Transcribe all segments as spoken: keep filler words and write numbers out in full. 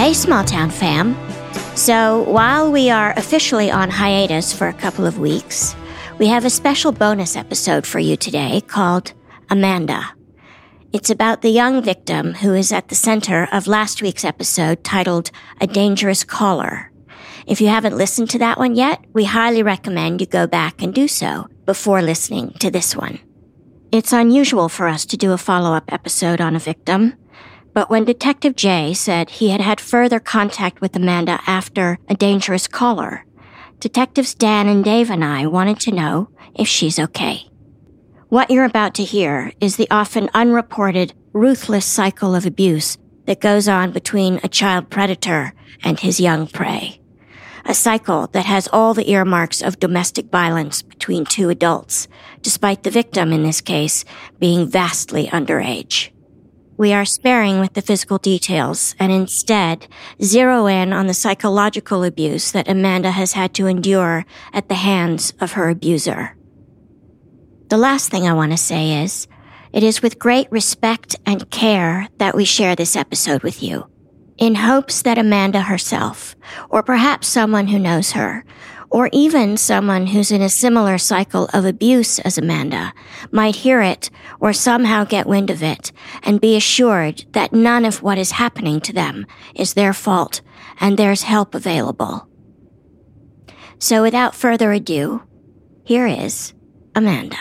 Hey, Small Town fam. So, while we are officially on hiatus for a couple of weeks, we have a special bonus episode for you today called Amanda. It's about the young victim who is at the center of last week's episode titled A Dangerous Caller. If you haven't listened to that one yet, we highly recommend you go back and do so before listening to this one. It's unusual for us to do a follow-up episode on a victim, but when Detective Jay said he had had further contact with Amanda after A Dangerous Caller, Detectives Dan and Dave and I wanted to know if she's okay. What you're about to hear is the often unreported, ruthless cycle of abuse that goes on between a child predator and his young prey. A cycle that has all the earmarks of domestic violence between two adults, despite the victim in this case being vastly underage. We are sparing with the physical details and instead zero in on the psychological abuse that Amanda has had to endure at the hands of her abuser. The last thing I want to say is, it is with great respect and care that we share this episode with you, in hopes that Amanda herself, or perhaps someone who knows her, or even someone who's in a similar cycle of abuse as Amanda, might hear it or somehow get wind of it and be assured that none of what is happening to them is their fault and there's help available. So without further ado, here is Amanda.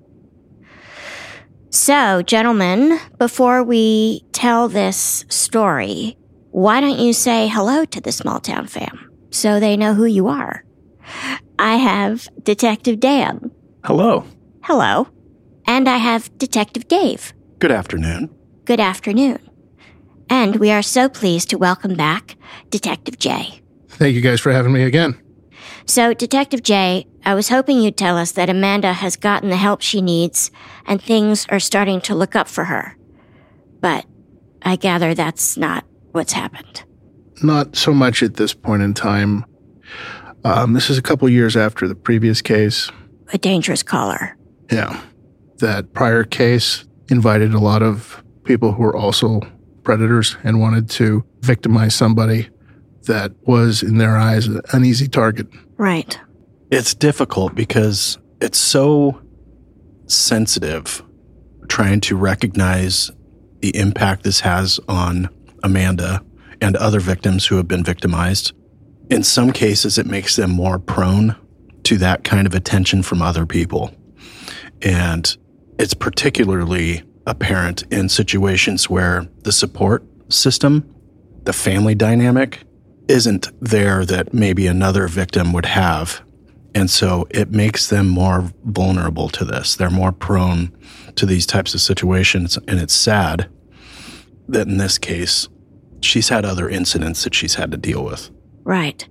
So, gentlemen, before we tell this story, why don't you say hello to the Small Town fam so they know who you are? I have Detective Dan. Hello. Hello. And I have Detective Dave. Good afternoon. Good afternoon. And we are so pleased to welcome back Detective Jay. Thank you guys for having me again. So, Detective Jay, I was hoping you'd tell us that Amanda has gotten the help she needs and things are starting to look up for her. But I gather that's not what's happened. Not so much at this point in time. Um, this is a couple years after the previous case. A Dangerous Caller. Yeah. That prior case invited a lot of people who were also predators and wanted to victimize somebody that was, in their eyes, an easy target. Right. It's difficult because it's so sensitive trying to recognize the impact this has on Amanda and other victims who have been victimized. In some cases, it makes them more prone to that kind of attention from other people. And it's particularly apparent in situations where the support system, the family dynamic, isn't there that maybe another victim would have. And so it makes them more vulnerable to this. They're more prone to these types of situations. And it's sad that in this case, she's had other incidents that she's had to deal with. Right.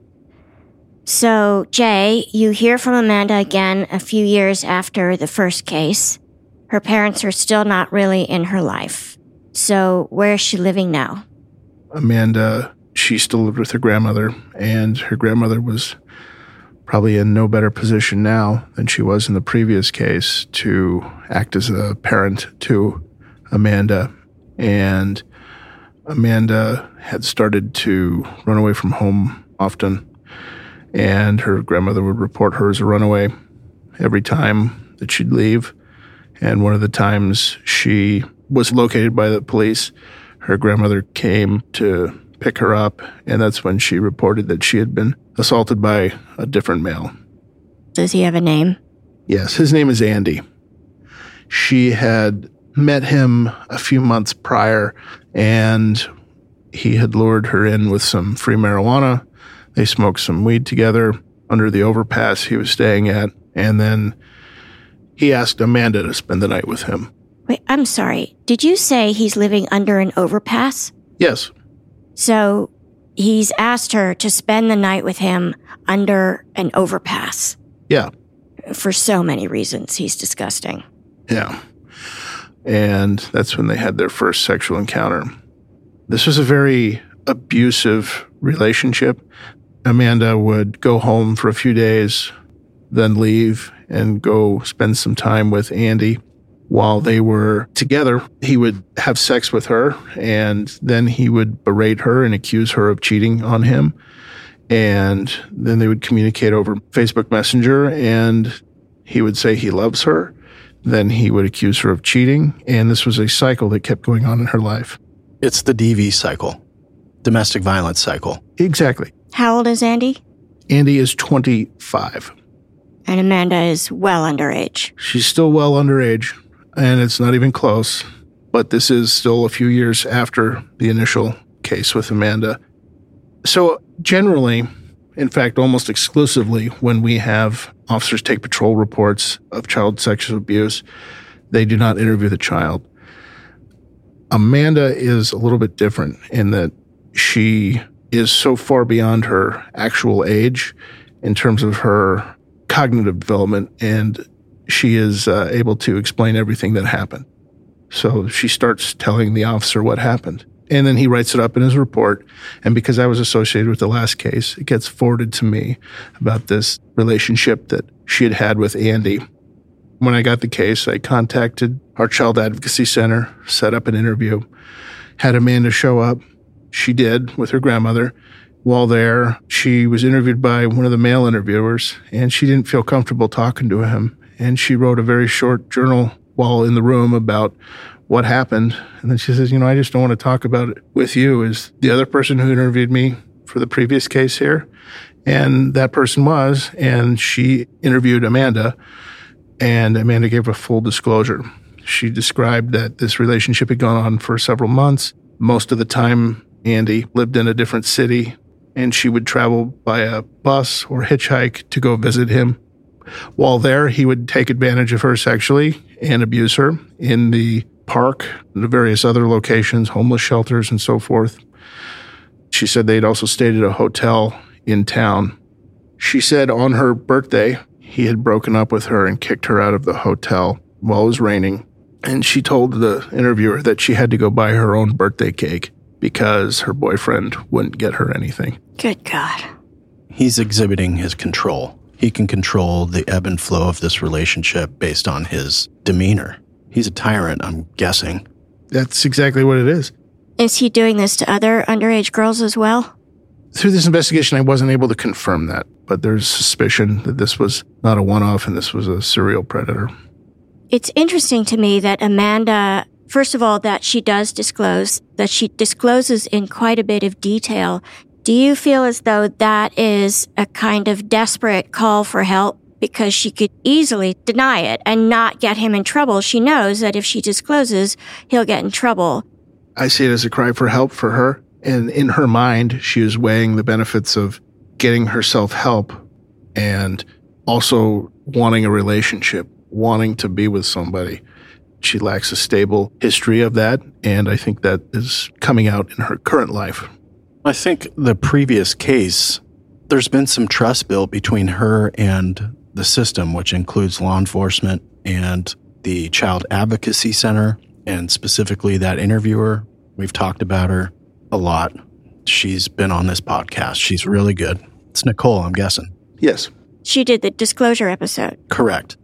So, Jay, you hear from Amanda again a few years after the first case. Her parents are still not really in her life. So, where is she living now? Amanda, she still lived with her grandmother, and her grandmother was probably in no better position now than she was in the previous case to act as a parent to Amanda. And Amanda had started to run away from home often, and her grandmother would report her as a runaway every time that she'd leave. And one of the times she was located by the police, her grandmother came to pick her up, and that's when she reported that she had been assaulted by a different male. Does he have a name? Yes, his name is Andy. She had met him a few months prior, and he had lured her in with some free marijuana. They smoked some weed together under the overpass he was staying at, and then he asked Amanda to spend the night with him. Wait, I'm sorry. Did you say he's living under an overpass? Yes. So he's asked her to spend the night with him under an overpass. Yeah. For so many reasons. He's disgusting. Yeah. And that's when they had their first sexual encounter. This was a very abusive relationship. Amanda would go home for a few days, then leave and go spend some time with Andy. while they were together, he would have sex with her, and then he would berate her and accuse her of cheating on him. And then they would communicate over Facebook Messenger, and he would say he loves her. Then he would accuse her of cheating, and this was a cycle that kept going on in her life. It's the D V cycle, domestic violence cycle. Exactly. How old is Andy? Andy is twenty-five. And Amanda is well underage. She's still well underage, and it's not even close. But this is still a few years after the initial case with Amanda. So generally, in fact, almost exclusively, when we have officers take patrol reports of child sexual abuse, they do not interview the child. Amanda is a little bit different in that she is so far beyond her actual age in terms of her cognitive development, and she is uh, able to explain everything that happened. So she starts telling the officer what happened. And then he writes it up in his report. And because I was associated with the last case, it gets forwarded to me about this relationship that she had had with Andy. When I got the case, I contacted our Child Advocacy Center, set up an interview, had Amanda show up. She did with her grandmother. While there, she was interviewed by one of the male interviewers, and she didn't feel comfortable talking to him. And she wrote a very short journal while in the room about what happened. And then she says, you know, I just don't want to talk about it with you. Is the other person who interviewed me for the previous case here? And that person was, and she interviewed Amanda, and Amanda gave a full disclosure. She described that this relationship had gone on for several months. Most of the time, Andy lived in a different city, and she would travel by a bus or hitchhike to go visit him. While there, he would take advantage of her sexually and abuse her in the park, and the various other locations, homeless shelters, and so forth. She said they'd also stayed at a hotel in town. She said on her birthday, he had broken up with her and kicked her out of the hotel while it was raining. And she told the interviewer that she had to go buy her own birthday cake because her boyfriend wouldn't get her anything. Good God. He's exhibiting his control. He can control the ebb and flow of this relationship based on his demeanor. He's a tyrant, I'm guessing. That's exactly what it is. Is he doing this to other underage girls as well? Through this investigation, I wasn't able to confirm that, but there's suspicion that this was not a one-off and this was a serial predator. It's interesting to me that Amanda, first of all, that she does disclose, that she discloses in quite a bit of detail. Do you feel as though that is a kind of desperate call for help? Because she could easily deny it and not get him in trouble. She knows that if she discloses, he'll get in trouble. I see it as a cry for help for her. And in her mind, she is weighing the benefits of getting herself help and also wanting a relationship, wanting to be with somebody. She lacks a stable history of that, and I think that is coming out in her current life. I think the previous case, there's been some trust built between her and the system, which includes law enforcement and the Child Advocacy Center, and specifically that interviewer. We've talked about her a lot. She's been on this podcast. She's really good. It's Nicole, I'm guessing. Yes. She did the disclosure episode. Correct.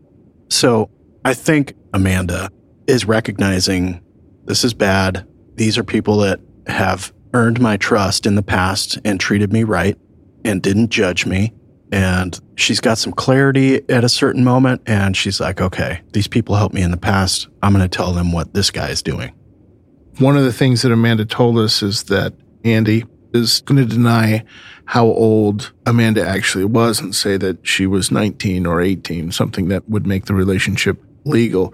So I think Amanda is recognizing this is bad. These are people that have earned my trust in the past and treated me right and didn't judge me. And she's got some clarity at a certain moment, and she's like, okay, these people helped me in the past. I'm going to tell them what this guy is doing. One of the things that Amanda told us is that Andy is going to deny how old Amanda actually was and say that she was nineteen or eighteen, something that would make the relationship legal.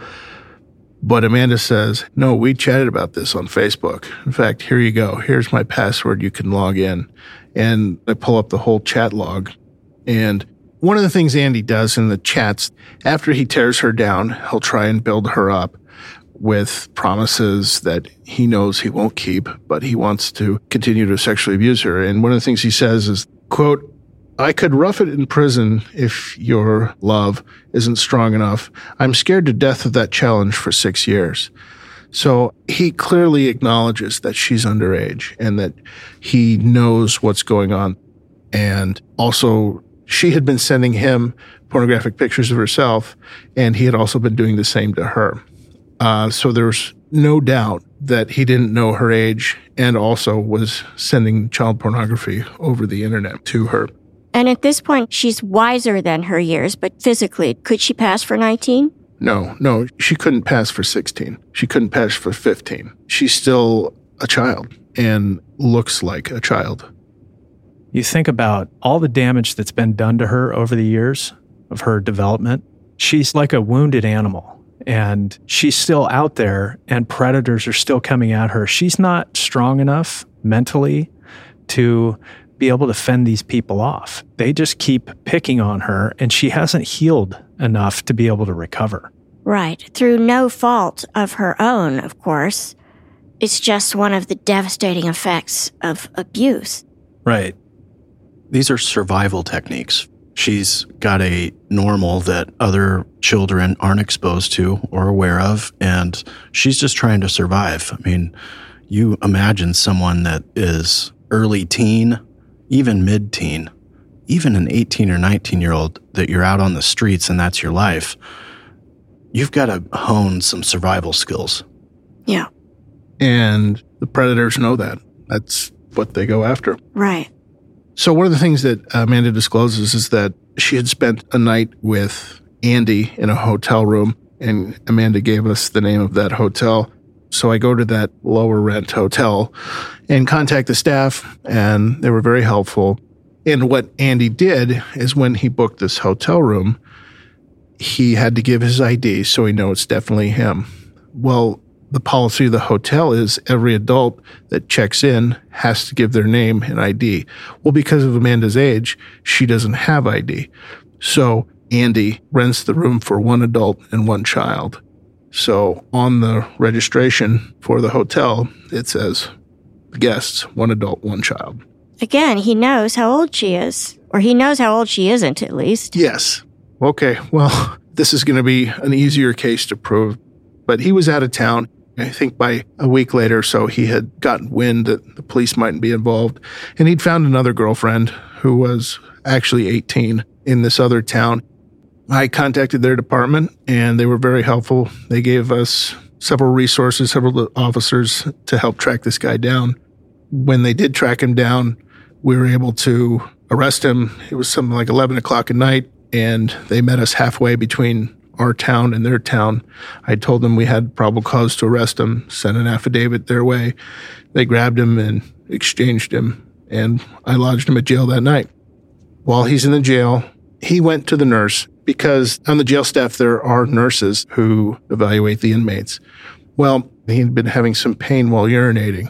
But Amanda says, no, we chatted about this on Facebook. In fact, here you go. Here's my password. You can log in. And I pull up the whole chat log. And one of the things Andy does in the chats, after he tears her down, he'll try and build her up with promises that he knows he won't keep, but he wants to continue to sexually abuse her. And one of the things he says is, quote, I could rough it in prison if your love isn't strong enough. I'm scared to death of that challenge for six years. So he clearly acknowledges that she's underage and that he knows what's going on. And also, she had been sending him pornographic pictures of herself, and he had also been doing the same to her. Uh, so there's no doubt that he didn't know her age and also was sending child pornography over the internet to her. And at this point, she's wiser than her years, but physically, could she pass for nineteen? No, no, she couldn't pass for sixteen. She couldn't pass for fifteen. She's still a child and looks like a child. You think about all the damage that's been done to her over the years of her development. She's like a wounded animal, and she's still out there, and predators are still coming at her. She's not strong enough mentally to be able to fend these people off. They just keep picking on her, and she hasn't healed enough to be able to recover. Right. Through no fault of her own, of course. It's just one of the devastating effects of abuse. Right. These are survival techniques. She's got a normal that other children aren't exposed to or aware of, and she's just trying to survive. I mean, you imagine someone that is early teen, even mid-teen, even an eighteen or nineteen-year-old that you're out on the streets and that's your life. You've got to hone some survival skills. Yeah. And the predators know that. That's what they go after. Right. So one of the things that Amanda discloses is that she had spent a night with Andy in a hotel room, and Amanda gave us the name of that hotel. So I go to that lower rent hotel and contact the staff, and they were very helpful. And what Andy did is when he booked this hotel room, he had to give his I D so he knows it's definitely him. Well, the policy of the hotel is every adult that checks in has to give their name and I D. Well, because of Amanda's age, she doesn't have I D. So Andy rents the room for one adult and one child. So on the registration for the hotel, it says guests, one adult, one child. Again, he knows how old she is. Or he knows how old she isn't, at least. Yes. Okay, well, this is going to be an easier case to prove. But he was out of town. I think by a week later or so, he had gotten wind that the police mightn't be involved. And he'd found another girlfriend who was actually eighteen in this other town. I contacted their department, and they were very helpful. They gave us several resources, several officers to help track this guy down. When they did track him down, we were able to arrest him. It was something like eleven o'clock at night, and they met us halfway between our town and their town. I told them we had probable cause to arrest him, sent an affidavit their way. They grabbed him and exchanged him, and I lodged him at jail that night. While he's in the jail, he went to the nurse because on the jail staff there are nurses who evaluate the inmates. Well, he'd been having some pain while urinating,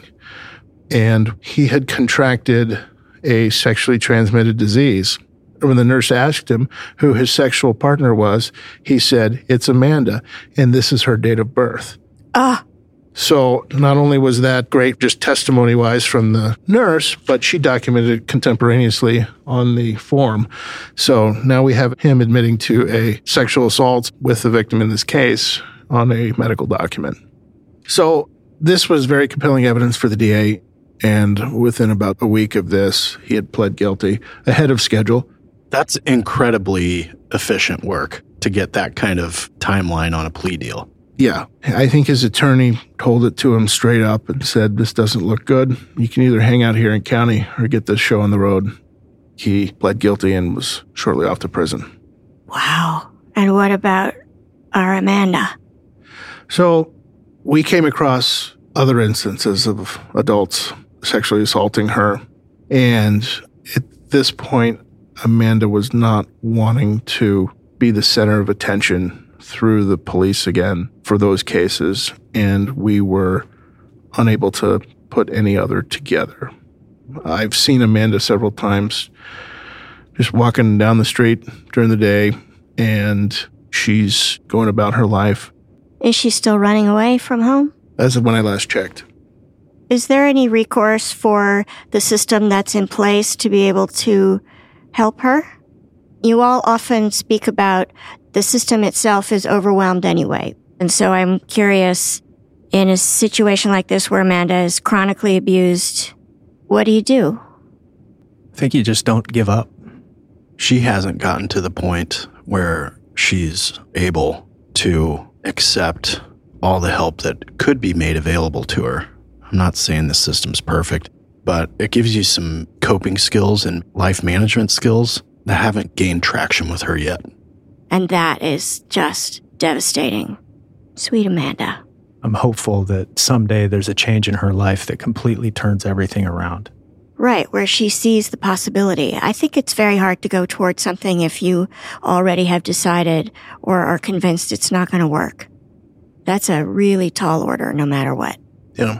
and he had contracted a sexually transmitted disease. When the nurse asked him who his sexual partner was, he said, "It's Amanda, and this is her date of birth." Ah. So not only was that great just testimony-wise from the nurse, but she documented it contemporaneously on the form. So now we have him admitting to a sexual assault with the victim in this case on a medical document. So this was very compelling evidence for the D A, and within about a week of this, he had pled guilty ahead of schedule. That's incredibly efficient work to get that kind of timeline on a plea deal. Yeah. I think his attorney told it to him straight up and said, "This doesn't look good. You can either hang out here in county or get this show on the road." He pled guilty and was shortly off to prison. Wow. And what about our Amanda? So we came across other instances of adults sexually assaulting her. And at this point, Amanda was not wanting to be the center of attention through the police again for those cases, and we were unable to put any other together. I've seen Amanda several times just walking down the street during the day, and she's going about her life. Is she still running away from home? As of when I last checked. Is there any recourse for the system that's in place to be able to help her? You all often speak about the system itself is overwhelmed anyway. And so I'm curious, in a situation like this where Amanda is chronically abused, what do you do? I think you just don't give up. She hasn't gotten to the point where she's able to accept all the help that could be made available to her. I'm not saying the system's perfect, but it gives you some coping skills and life management skills that haven't gained traction with her yet. And that is just devastating. Sweet Amanda. I'm hopeful that someday there's a change in her life that completely turns everything around. Right, where she sees the possibility. I think it's very hard to go towards something if you already have decided or are convinced it's not going to work. That's a really tall order, no matter what. Yeah.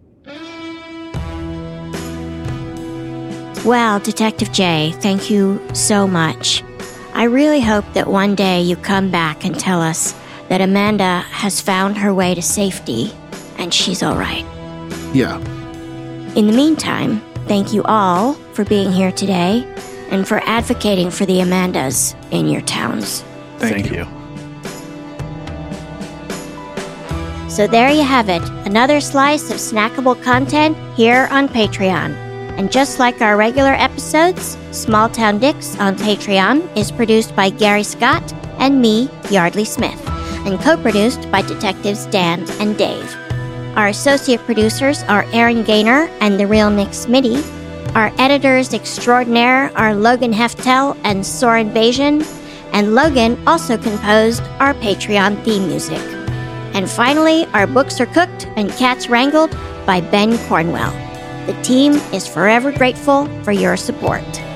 Well, Detective J, thank you so much. I really hope that one day you come back and tell us that Amanda has found her way to safety and she's all right. Yeah. In the meantime, thank you all for being here today and for advocating for the Amandas in your towns. Thank, Thank you. you. So there you have it, another slice of snackable content here on Patreon. And just like our regular episodes, Small Town Dicks on Patreon is produced by Gary Scott and me, Yardley Smith, and co-produced by Detectives Dan and Dave. Our associate producers are Aaron Gaynor and the real Nick Smitty. Our editors extraordinaire are Logan Heftel and Soren Bajan, and Logan also composed our Patreon theme music. And finally, our books are cooked and cats wrangled by Ben Cornwell. The team is forever grateful for your support.